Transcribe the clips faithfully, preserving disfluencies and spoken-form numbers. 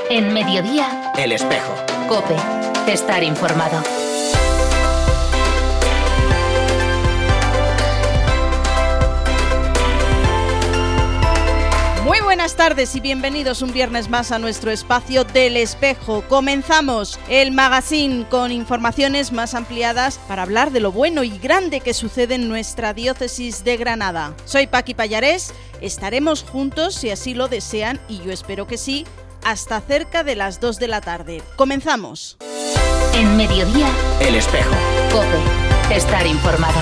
En Mediodía, El Espejo. COPE. Estar informado. Muy buenas tardes y bienvenidos un viernes más a nuestro espacio del Espejo. Comenzamos el magazine con informaciones más ampliadas para hablar de lo bueno y grande que sucede en nuestra diócesis de Granada. Soy Paqui Pallarés, estaremos juntos si así lo desean y yo espero que sí, hasta cerca de las dos de la tarde. Comenzamos. En Mediodía, El Espejo. COPE. Estar informado.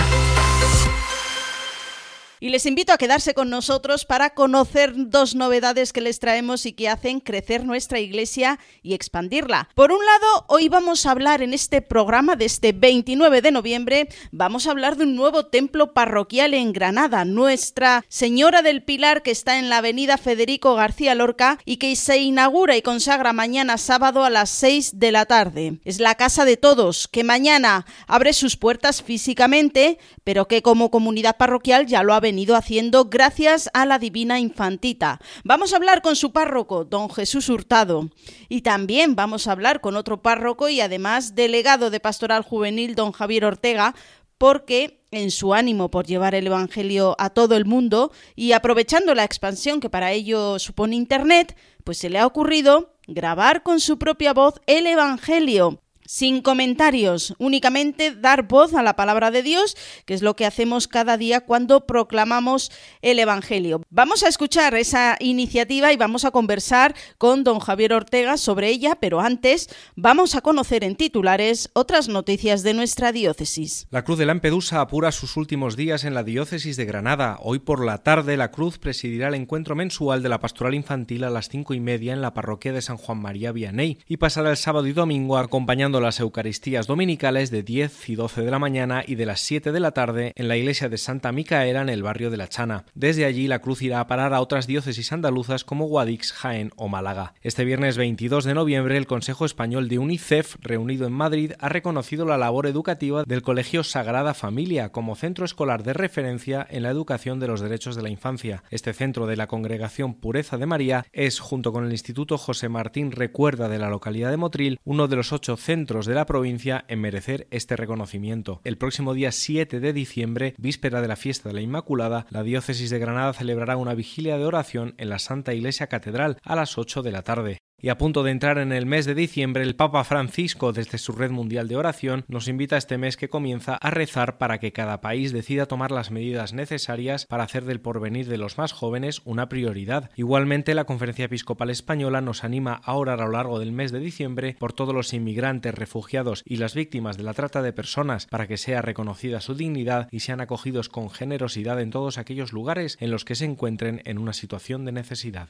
Y les invito a quedarse con nosotros para conocer dos novedades que les traemos y que hacen crecer nuestra iglesia y expandirla. Por un lado, hoy vamos a hablar en este programa de este veintinueve de noviembre, vamos a hablar de un nuevo templo parroquial en Granada, Nuestra Señora del Pilar, que está en la avenida Federico García Lorca y que se inaugura y consagra mañana sábado a las seis de la tarde. Es la casa de todos, que mañana abre sus puertas físicamente, pero que como comunidad parroquial ya lo ha venido venido haciendo gracias a la Divina Infantita. Vamos a hablar con su párroco, don Jesús Hurtado, y también vamos a hablar con otro párroco y además delegado de Pastoral Juvenil, don Javier Ortega, porque en su ánimo por llevar el Evangelio a todo el mundo y aprovechando la expansión que para ello supone Internet, pues se le ha ocurrido grabar con su propia voz el Evangelio. Sin comentarios, únicamente dar voz a la palabra de Dios, que es lo que hacemos cada día cuando proclamamos el Evangelio. Vamos a escuchar esa iniciativa y vamos a conversar con don Javier Ortega sobre ella, pero antes vamos a conocer en titulares otras noticias de nuestra diócesis. La Cruz de Lampedusa apura sus últimos días en la diócesis de Granada. Hoy por la tarde la Cruz presidirá el encuentro mensual de la Pastoral Infantil a las cinco y media en la parroquia de San Juan María Vianney y pasará el sábado y domingo acompañando las Eucaristías dominicales de diez y doce de la mañana y de las siete de la tarde en la iglesia de Santa Micaela en el barrio de La Chana. Desde allí la Cruz irá a parar a otras diócesis andaluzas como Guadix, Jaén o Málaga. Este viernes veintidós de noviembre el Consejo Español de UNICEF, reunido en Madrid, ha reconocido la labor educativa del Colegio Sagrada Familia como centro escolar de referencia en la educación de los derechos de la infancia. Este centro de la Congregación Pureza de María es, junto con el Instituto José Martín Recuerda de la localidad de Motril, uno de los ocho centros de la provincia en merecer este reconocimiento. El próximo día siete de diciembre, víspera de la fiesta de la Inmaculada, la diócesis de Granada celebrará una vigilia de oración en la Santa Iglesia Catedral a las ocho de la tarde. Y a punto de entrar en el mes de diciembre, el Papa Francisco, desde su red mundial de oración, nos invita a este mes que comienza a rezar para que cada país decida tomar las medidas necesarias para hacer del porvenir de los más jóvenes una prioridad. Igualmente, la Conferencia Episcopal Española nos anima a orar a lo largo del mes de diciembre por todos los inmigrantes, refugiados y las víctimas de la trata de personas, para que sea reconocida su dignidad y sean acogidos con generosidad en todos aquellos lugares en los que se encuentren en una situación de necesidad.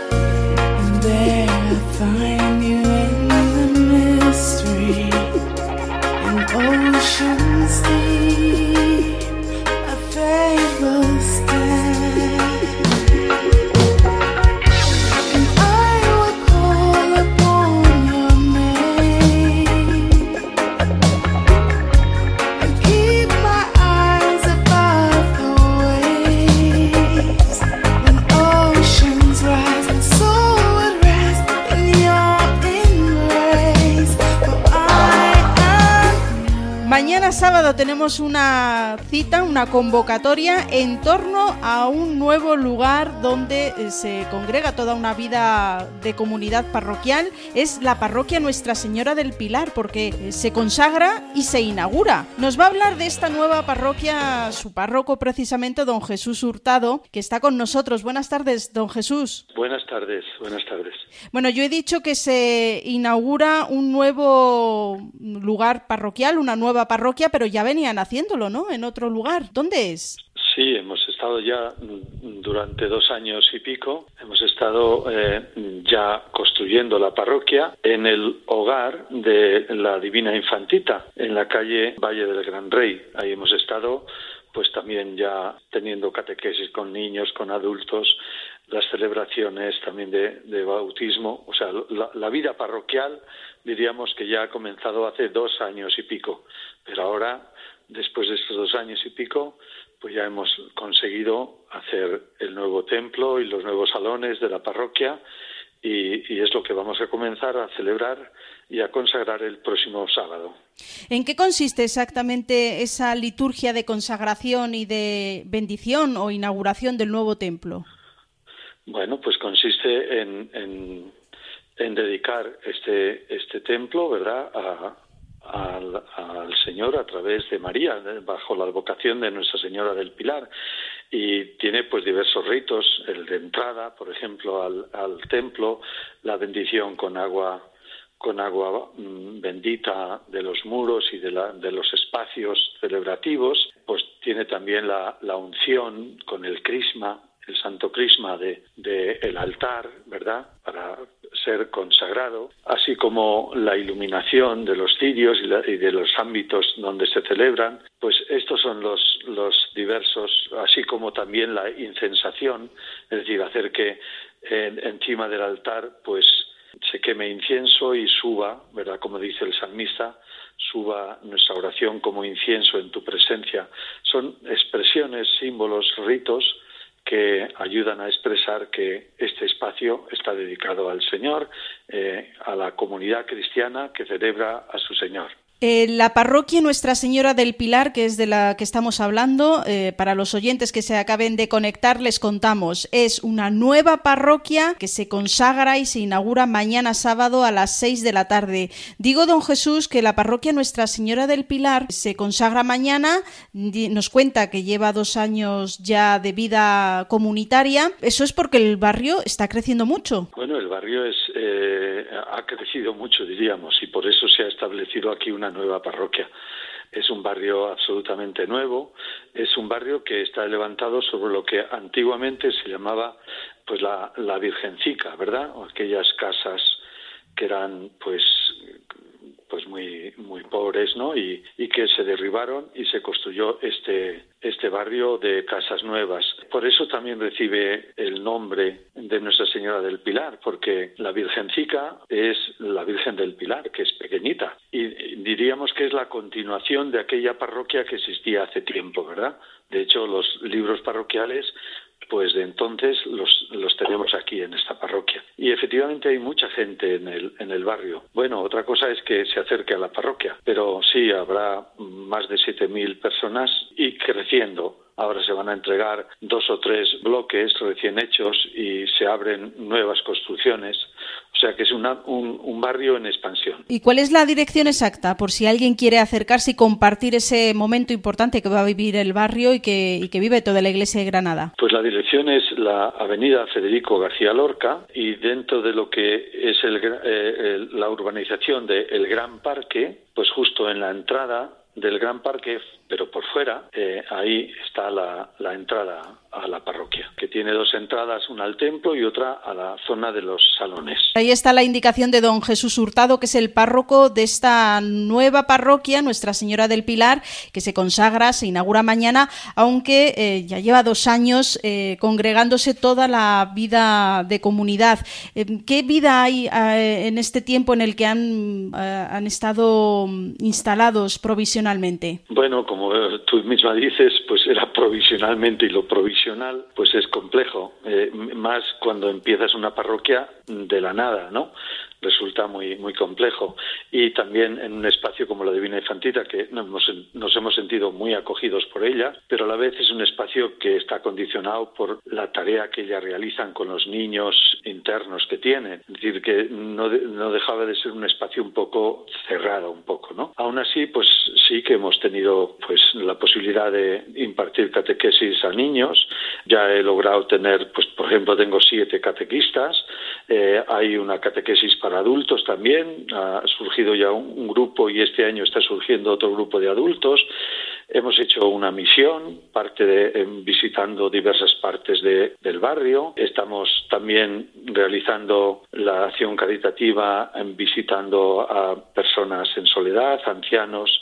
There I find you in the mystery, in oceans deep, a faithful stand, and I will call upon your name, and keep my eyes above the waves, when oceans rise and soar. Mañana sábado tenemos una cita, una convocatoria en torno a un nuevo lugar donde se congrega toda una vida de comunidad parroquial. Es la parroquia Nuestra Señora del Pilar, porque se consagra y se inaugura. Nos va a hablar de esta nueva parroquia su párroco precisamente, don Jesús Hurtado, que está con nosotros. Buenas tardes, don Jesús. Buenas tardes, buenas tardes. Bueno, yo he dicho que se inaugura un nuevo lugar parroquial, una nueva parroquia, pero ya venían haciéndolo, ¿no? En otro lugar. ¿Dónde es? Sí, hemos estado ya durante dos años y pico, hemos estado eh, ya construyendo la parroquia en el hogar de la Divina Infantita, en la calle Valle del Gran Rey. Ahí hemos estado, pues también ya teniendo catequesis con niños, con adultos, las celebraciones también de, de bautismo, o sea, la, la vida parroquial diríamos que ya ha comenzado hace dos años y pico, pero ahora, después de estos dos años y pico, pues ya hemos conseguido hacer el nuevo templo y los nuevos salones de la parroquia y, y es lo que vamos a comenzar a celebrar y a consagrar el próximo sábado. ¿En qué consiste exactamente esa liturgia de consagración y de bendición o inauguración del nuevo templo? Bueno, pues consiste en, en, en dedicar este, este templo, ¿verdad?, a, al, al Señor a través de María, bajo la advocación de Nuestra Señora del Pilar. Y tiene pues diversos ritos, el de entrada, por ejemplo, al, al templo, la bendición con agua con agua mmm, bendita de los muros y de, la, de los espacios celebrativos, pues tiene también la, la unción con el crisma, el santo crisma de, de el altar, ¿verdad?, para ser consagrado, así como la iluminación de los cirios y, la, y de los ámbitos donde se celebran. Pues estos son los, los diversos, así como también la incensación, es decir, hacer que en, encima del altar pues se queme incienso y suba, ¿verdad?, como dice el salmista, suba nuestra oración como incienso en tu presencia. Son expresiones, símbolos, ritos que ayudan a expresar que este espacio está dedicado al Señor, eh, a la comunidad cristiana que celebra a su Señor. Eh, la parroquia Nuestra Señora del Pilar, que es de la que estamos hablando, eh, para los oyentes que se acaben de conectar, les contamos, es una nueva parroquia que se consagra y se inaugura mañana sábado a las seis de la tarde. Digo, don Jesús, que la parroquia Nuestra Señora del Pilar se consagra mañana, nos cuenta que lleva dos años ya de vida comunitaria. Eso es porque el barrio está creciendo mucho. Bueno, el barrio es eh, ha crecido mucho, diríamos, y por eso se ha establecido aquí una nueva parroquia. Es un barrio absolutamente nuevo, es un barrio que está levantado sobre lo que antiguamente se llamaba pues la, la Virgencica, ¿verdad? O aquellas casas que eran pues pues muy muy pobres, ¿no? Y, y que se derribaron y se construyó este este barrio de casas nuevas. Por eso también recibe el nombre de Nuestra Señora del Pilar, porque la Virgencica es la Virgen del Pilar, que es pequeñita, y diríamos que es la continuación de aquella parroquia que existía hace tiempo, ¿verdad? De hecho, los libros parroquiales pues de entonces los, los tenemos aquí en esta parroquia. Y efectivamente hay mucha gente en el, en el barrio. Bueno, otra cosa es que se acerque a la parroquia, pero sí habrá más de siete mil personas y creciendo. Ahora se van a entregar dos o tres bloques recién hechos y se abren nuevas construcciones. O sea que es una, un, un barrio en expansión. ¿Y cuál es la dirección exacta? Por si alguien quiere acercarse y compartir ese momento importante que va a vivir el barrio y que, y que vive toda la Iglesia de Granada. Pues la dirección es la avenida Federico García Lorca y dentro de lo que es el, eh, el, la urbanización de El Gran Parque, pues justo en la entrada del Gran Parque, pero por fuera, eh, ahí está la, la entrada a la parroquia, que tiene dos entradas, una al templo y otra a la zona de los salones. Ahí está la indicación de don Jesús Hurtado, que es el párroco de esta nueva parroquia, Nuestra Señora del Pilar, que se consagra, se inaugura mañana, aunque eh, ya lleva dos años eh, congregándose toda la vida de comunidad. Eh, ¿Qué vida hay eh, en este tiempo en el que han, eh, han estado instalados provisionalmente? Bueno, como tú misma dices, pues era provisionalmente, y lo provisional pues es complejo, eh, más cuando empiezas una parroquia de la nada, ¿no? Resulta muy muy complejo. Y también en un espacio como la Divina Infantita, que nos, nos hemos sentido muy acogidos por ella, pero a la vez es un espacio que está condicionado por la tarea que ella realizan con los niños internos que tienen. Es decir, que no, de, no dejaba de ser un espacio un poco cerrado, un poco, ¿no? Aún así, pues sí que hemos tenido pues la posibilidad de impartir catequesis a niños. Ya he logrado tener, pues por ejemplo, tengo siete catequistas. Eh, hay una catequesis para adultos también, ha surgido ya un, un grupo y este año está surgiendo otro grupo de adultos. Hemos hecho una misión, parte de eh, visitando diversas partes de, del barrio. Estamos también realizando la acción caritativa, eh, visitando a personas en soledad, ancianos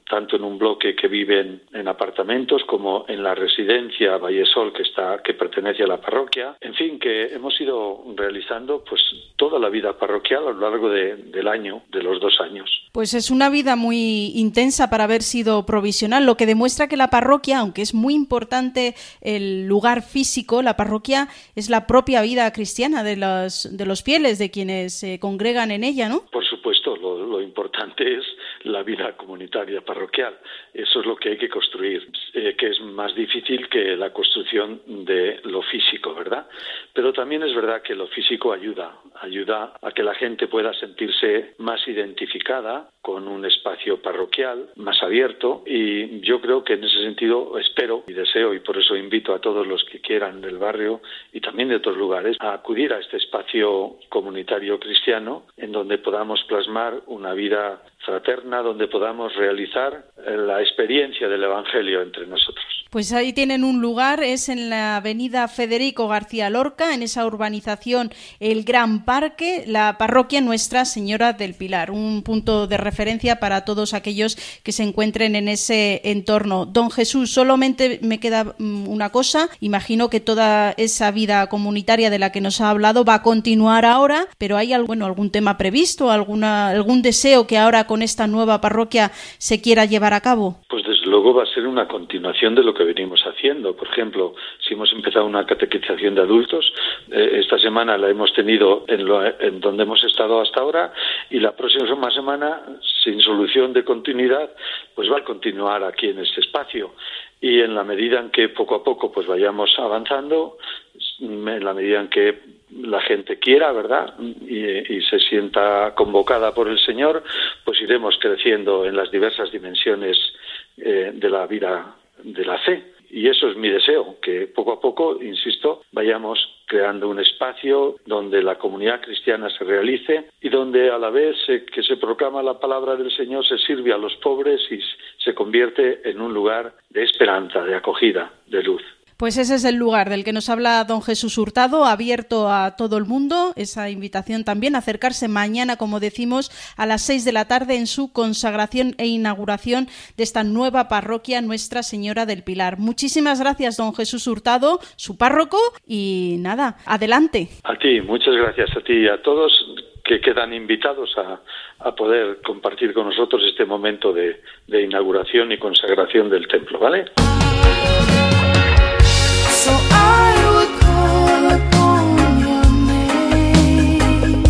tanto en un bloque que viven en apartamentos como en la residencia Vallesol que está que pertenece a la parroquia. En fin, que hemos ido realizando pues toda la vida parroquial a lo largo de, del año, de los dos años. Pues es una vida muy intensa para haber sido provisional, lo que demuestra que la parroquia, aunque es muy importante el lugar físico, la parroquia es la propia vida cristiana de los, de los fieles, de quienes se congregan en ella, ¿no? Por supuesto, lo, lo importante es la vida comunitaria parroquial. Eso es lo que hay que construir, eh, que es más difícil que la construcción de lo físico, ¿verdad? Pero también es verdad que lo físico ayuda, ayuda a que la gente pueda sentirse más identificada con un espacio parroquial más abierto, y yo creo que en ese sentido espero y deseo, y por eso invito a todos los que quieran del barrio y también de otros lugares a acudir a este espacio comunitario cristiano en donde podamos plasmar una vida fraterna, donde podamos realizar la experiencia del Evangelio entre nosotros. Pues ahí tienen un lugar, es en la avenida Federico García Lorca, en esa urbanización El Gran Parque, la parroquia Nuestra Señora del Pilar, un punto de referencia para todos aquellos que se encuentren en ese entorno. Don Jesús, solamente me queda una cosa, imagino que toda esa vida comunitaria de la que nos ha hablado va a continuar ahora, pero ¿hay bueno, algún tema previsto, alguna, algún deseo que ahora con esta nueva parroquia se quiera llevar a cabo? Pues desde luego va a ser una continuación de lo que venimos haciendo. Por ejemplo, si hemos empezado una catequización de adultos, eh, esta semana la hemos tenido en, lo, en donde hemos estado hasta ahora, y la próxima semana, sin solución de continuidad, pues va a continuar aquí en este espacio. Y en la medida en que poco a poco pues vayamos avanzando, en la medida en que la gente quiera, ¿verdad?, y, y se sienta convocada por el Señor, pues iremos creciendo en las diversas dimensiones eh, de la vida de la fe. Y eso es mi deseo, que poco a poco, insisto, vayamos creando un espacio donde la comunidad cristiana se realice y donde a la vez eh, que se proclama la palabra del Señor se sirve a los pobres y se convierte en un lugar de esperanza, de acogida, de luz. Pues ese es el lugar del que nos habla don Jesús Hurtado, abierto a todo el mundo. Esa invitación también a acercarse mañana, como decimos, a las seis de la tarde en su consagración e inauguración de esta nueva parroquia Nuestra Señora del Pilar. Muchísimas gracias, don Jesús Hurtado, su párroco, y nada, adelante. A ti, muchas gracias a ti y a todos que quedan invitados a, a poder compartir con nosotros este momento de, de inauguración y consagración del templo, ¿vale? So I would call upon your name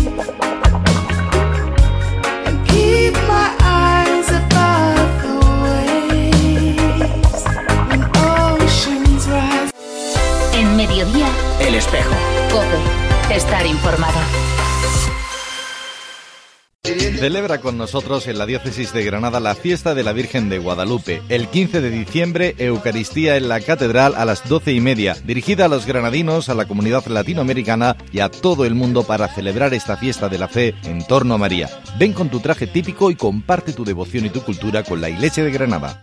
and keep my eyes above the waves when oceans rise. En Mediodía, El Espejo. COPE. Estar informado. Celebra con nosotros en la Diócesis de Granada la fiesta de la Virgen de Guadalupe. El quince de diciembre, Eucaristía en la Catedral a las doce y media, dirigida a los granadinos, a la comunidad latinoamericana y a todo el mundo para celebrar esta fiesta de la fe en torno a María. Ven con tu traje típico y comparte tu devoción y tu cultura con la Iglesia de Granada.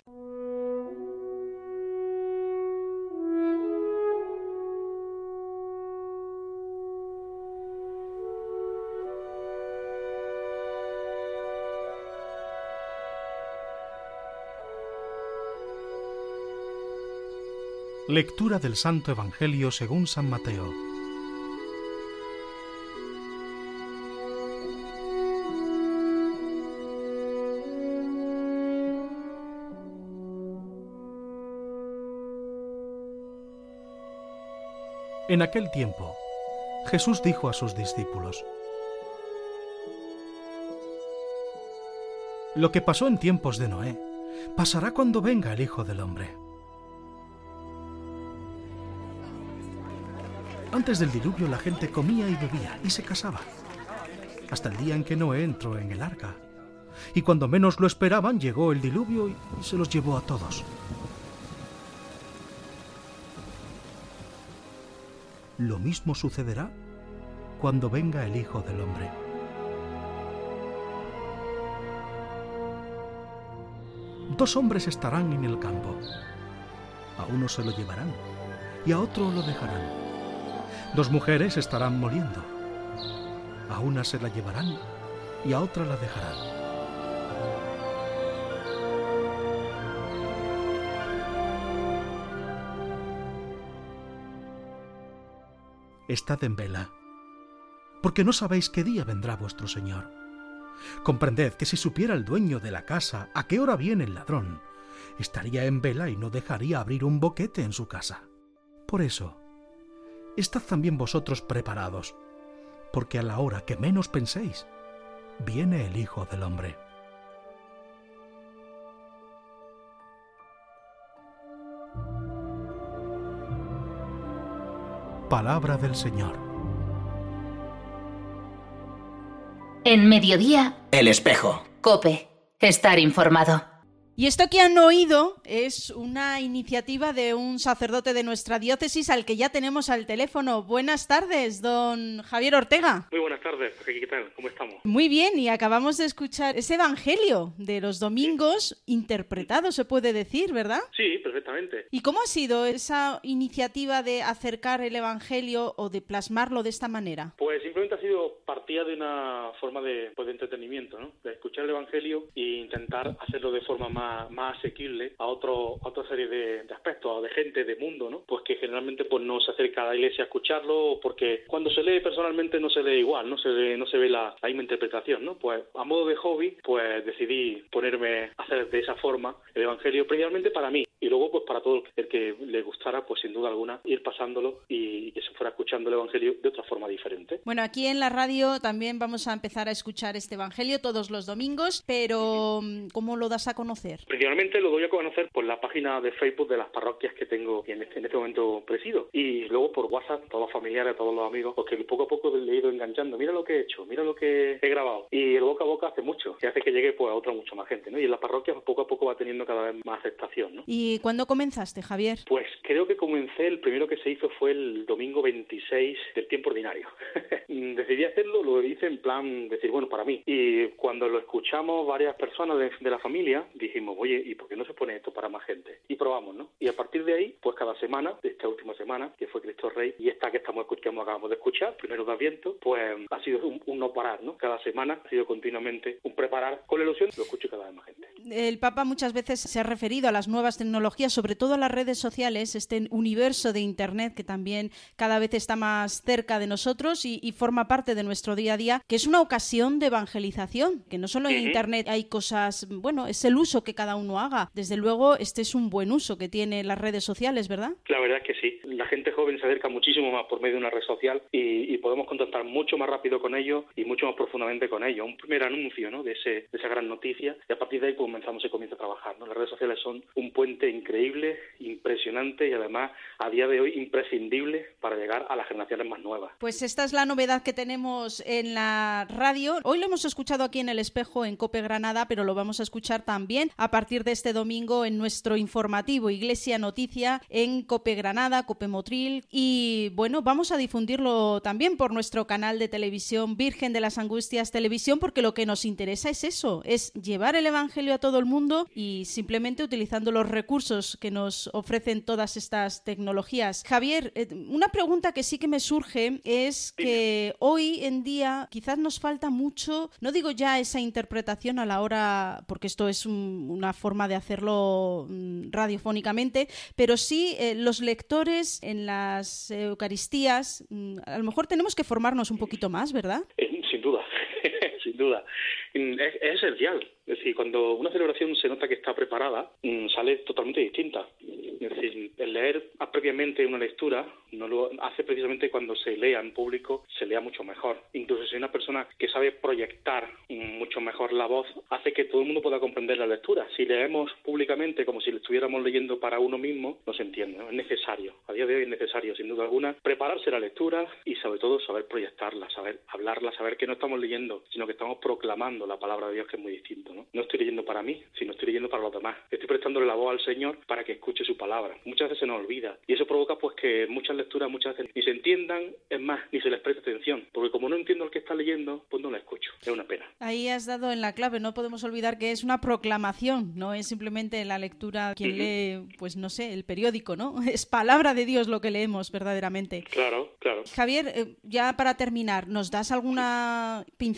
Lectura del Santo Evangelio según San Mateo. En aquel tiempo, Jesús dijo a sus discípulos: Lo que pasó en tiempos de Noé, pasará cuando venga el Hijo del Hombre. Antes del diluvio la gente comía y bebía y se casaba, hasta el día en que Noé entró en el arca. Y cuando menos lo esperaban, llegó el diluvio y se los llevó a todos. Lo mismo sucederá cuando venga el Hijo del Hombre. Dos hombres estarán en el campo. A uno se lo llevarán y a otro lo dejarán. Dos mujeres estarán moliendo. A una se la llevarán y a otra la dejarán. estad en vela, porque no sabéis qué día vendrá vuestro Señor. Comprended que si supiera el dueño de la casa a qué hora viene el ladrón, estaría en vela y no dejaría abrir un boquete en su casa. Por eso, estad también vosotros preparados, porque a la hora que menos penséis, viene el Hijo del Hombre. Palabra del Señor. En Mediodía, El Espejo. COPE. Estar informado. Y esto que han oído es una iniciativa de un sacerdote de nuestra diócesis al que ya tenemos al teléfono. Buenas tardes, don Javier Ortega. Muy buenas tardes, ¿qué tal? ¿Cómo estamos? Muy bien, y acabamos de escuchar ese evangelio de los domingos interpretado, se puede decir, ¿verdad? Sí, perfectamente. ¿Y cómo ha sido esa iniciativa de acercar el evangelio o de plasmarlo de esta manera? Pues simplemente ha sido partida de una forma de, pues, de entretenimiento, ¿no? De escuchar el evangelio e intentar hacerlo de forma más más asequible a otro a otra serie de, de aspectos, de gente, de mundo, ¿no? Pues que generalmente pues no se acerca a la iglesia a escucharlo, porque cuando se lee personalmente no se lee igual, no se lee, no se ve la, la misma interpretación, ¿no? Pues a modo de hobby, pues decidí ponerme a hacer de esa forma el evangelio, principalmente para mí, y luego pues para todo el que le gustara, pues sin duda alguna, ir pasándolo y, y que se fuera escuchando el evangelio de otra forma diferente. Bueno, aquí en la radio también vamos a empezar a escuchar este evangelio todos los domingos, pero ¿cómo lo das a conocer? Principalmente lo doy a conocer por la página de Facebook de las parroquias que tengo en este, en este momento presido, y luego por WhatsApp, todos los familiares, todos los amigos, porque poco a poco le he ido enganchando, mira lo que he hecho, mira lo que he grabado, y el boca a boca hace mucho, que hace que llegue pues a otra mucho más gente, ¿no? Y en las parroquias pues, poco a poco va teniendo cada vez más aceptación, ¿no? ¿Y cuándo comenzaste, Javier? Pues creo que comencé, el primero que se hizo fue el domingo veintiséis del tiempo ordinario. Decidí hacerlo, lo hice en plan, decir, bueno, para mí, y cuando lo escuchamos varias personas de, de la familia, dijimos, oye, ¿y por qué no se pone esto para más gente? Y probamos, ¿no? Y a partir de ahí, pues cada semana, esta última semana, que fue Cristo Rey, y esta que estamos escuchando, acabamos de escuchar, primero de Adviento, pues ha sido un, un no parar, ¿no? Cada semana ha sido continuamente un preparar con la ilusión, lo escucho cada vez más gente. El Papa muchas veces se ha referido a las nuevas tecnologías, sobre todo a las redes sociales, este universo de Internet que también cada vez está más cerca de nosotros y, y forma parte de nuestro día a día, que es una ocasión de evangelización, que no solo en uh-huh. Internet hay cosas, bueno, es el uso que cada uno haga. Desde luego, este es un buen uso que tiene las redes sociales, ¿verdad? La verdad es que sí. La gente joven se acerca muchísimo más por medio de una red social y, y podemos contactar mucho más rápido con ellos y mucho más profundamente con ellos. Un primer anuncio, ¿no? de, ese, de esa gran noticia, y a partir de ahí comenzamos y comienza a trabajar, ¿no? Las redes sociales son un puente increíble, impresionante y además a día de hoy imprescindible para llegar a las generaciones más nuevas. Pues esta es la novedad que tenemos en la radio. Hoy lo hemos escuchado aquí en El Espejo, en COPE Granada, pero lo vamos a escuchar también a partir de este domingo en nuestro informativo Iglesia Noticia en COPE Granada, COPE Motril, y bueno, vamos a difundirlo también por nuestro canal de televisión Virgen de las Angustias Televisión, porque lo que nos interesa es eso, es llevar el evangelio a todo el mundo y simplemente utilizando los recursos que nos ofrecen todas estas tecnologías. Javier, una pregunta que sí que me surge es que hoy en día quizás nos falta mucho, no digo ya esa interpretación a la hora, porque esto es un, una forma de hacerlo radiofónicamente, pero sí eh, los lectores en las Eucaristías, a lo mejor tenemos que formarnos un poquito más, ¿verdad? Eh, sin duda, sin duda. Es, es esencial. Es decir, cuando una celebración se nota que está preparada, sale totalmente distinta. Es decir, el leer previamente una lectura no lo hace precisamente cuando se lea en público, se lea mucho mejor. Incluso si hay una persona que sabe proyectar mucho mejor la voz, hace que todo el mundo pueda comprender la lectura. Si leemos públicamente como si le estuviéramos leyendo para uno mismo, no se entiende, ¿no? Es necesario, a día de hoy es necesario, sin duda alguna, prepararse la lectura y sobre todo saber proyectarla, saber hablarla, saber que no estamos leyendo, sino que estamos proclamando la palabra de Dios, que es muy distinto, ¿no? No estoy leyendo para mí, sino estoy leyendo para los demás. Estoy prestándole la voz al Señor para que escuche su palabra. Muchas veces se nos olvida y eso provoca pues que muchas lecturas muchas veces ni se entiendan, es más, ni se les presta atención, porque como no entiendo el que está leyendo, pues no la escucho. Es una pena. Ahí has dado en la clave, no podemos olvidar que es una proclamación, no es simplemente la lectura quien uh-huh. lee, pues no sé, el periódico, ¿no? Es palabra de Dios lo que leemos verdaderamente. Claro, claro. Javier, eh, ya para terminar, ¿nos das alguna pincelada o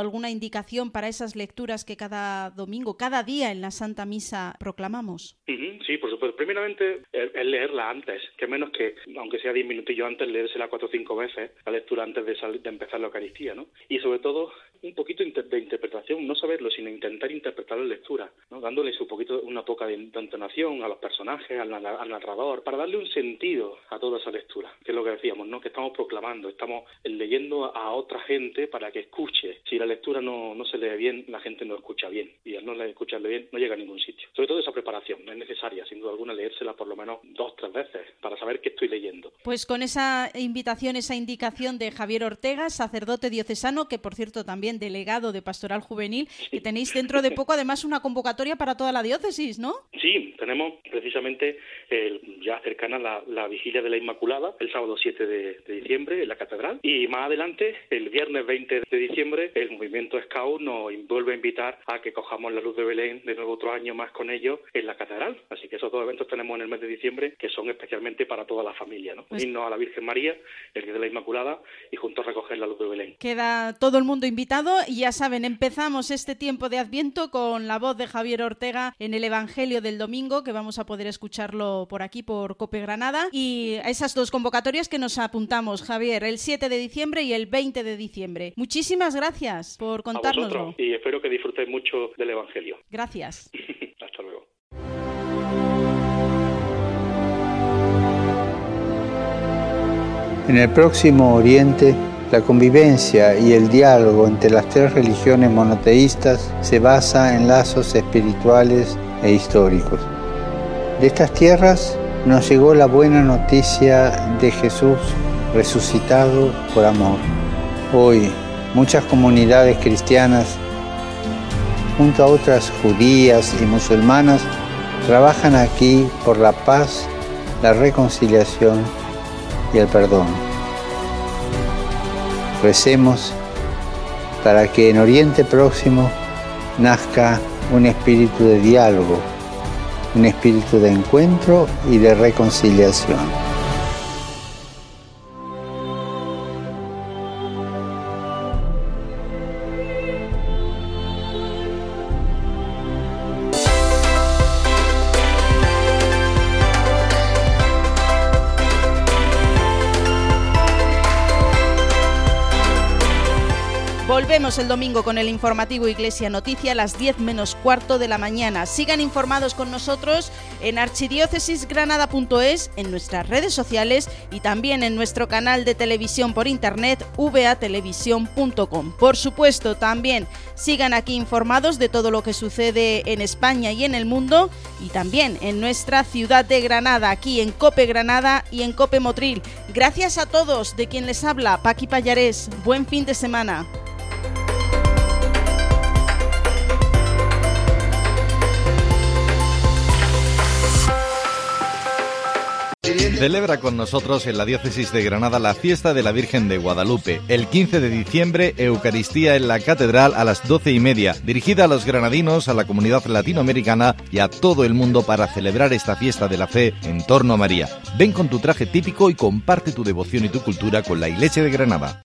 alguna indicación para esas lecturas que cada domingo, cada día en la Santa Misa proclamamos? Uh-huh, sí, por supuesto. Primeramente, es leerla antes, que menos que, aunque sea diez minutillos antes, leérsela cuatro o cinco veces, la lectura antes de, salir, de empezar la Eucaristía, ¿no? Y sobre todo, un poquito de interpretación, no saberlo, sino intentar interpretar la lectura, ¿no? Dándole un poquito, una poca de entonación a los personajes, al, al narrador, para darle un sentido a toda esa lectura, que es lo que decíamos, ¿no? Que estamos proclamando, estamos leyendo a otra gente para que escuche. Si la lectura no, no se lee bien, la gente no escucha bien, y al no escucharle bien, no llega a ningún sitio. Sobre todo esa preparación, es necesaria, sin duda alguna, leérsela por lo menos dos, tres veces, para saber qué estoy leyendo. Pues con esa invitación, esa indicación de Javier Ortega, sacerdote diocesano, que por cierto también delegado de Pastoral Juvenil, que tenéis dentro de poco además una convocatoria para toda la diócesis, ¿no? Sí, tenemos precisamente el, ya cercana la, la vigilia de la Inmaculada, el sábado siete de, de diciembre en la Catedral, y más adelante, el viernes veinte de diciembre, el movimiento Scout nos vuelve a invitar a que cojamos la luz de Belén de nuevo otro año más con ellos en la Catedral. Así que esos dos eventos tenemos en el mes de diciembre, que son especialmente para toda la familia, ¿no? Pues... irnos a la Virgen María, el día de la Inmaculada, y juntos recoger la luz de Belén. Queda todo el mundo invitado y ya saben, empezamos este tiempo de Adviento con la voz de Javier Ortega en el Evangelio del domingo, que vamos a poder escucharlo por aquí, por COPE Granada, y a esas dos convocatorias que nos apuntamos, Javier, el siete de diciembre y el veinte de diciembre. Muchísimas gracias por contárnoslo. A vosotros, y espero que disfrutéis mucho del Evangelio. Gracias. Hasta luego. En el Próximo Oriente, la convivencia y el diálogo entre las tres religiones monoteístas se basa en lazos espirituales e históricos. De estas tierras nos llegó la buena noticia de Jesús resucitado por amor. Hoy, muchas comunidades cristianas, junto a otras judías y musulmanas, trabajan aquí por la paz, la reconciliación y el perdón. Recemos para que en Oriente Próximo nazca un espíritu de diálogo, un espíritu de encuentro y de reconciliación. Volvemos el domingo con el informativo Iglesia Noticia a las diez menos cuarto de la mañana. Sigan informados con nosotros en archidiócesisgranada punto es, en nuestras redes sociales y también en nuestro canal de televisión por internet v a televisión punto com. Por supuesto, también sigan aquí informados de todo lo que sucede en España y en el mundo, y también en nuestra ciudad de Granada, aquí en COPE Granada y en COPE Motril. Gracias a todos, de quien les habla, Paqui Pallarés. Buen fin de semana. Celebra con nosotros en la Diócesis de Granada la fiesta de la Virgen de Guadalupe. El quince de diciembre, Eucaristía en la Catedral a las doce y media, dirigida a los granadinos, a la comunidad latinoamericana y a todo el mundo para celebrar esta fiesta de la fe en torno a María. Ven con tu traje típico y comparte tu devoción y tu cultura con la Iglesia de Granada.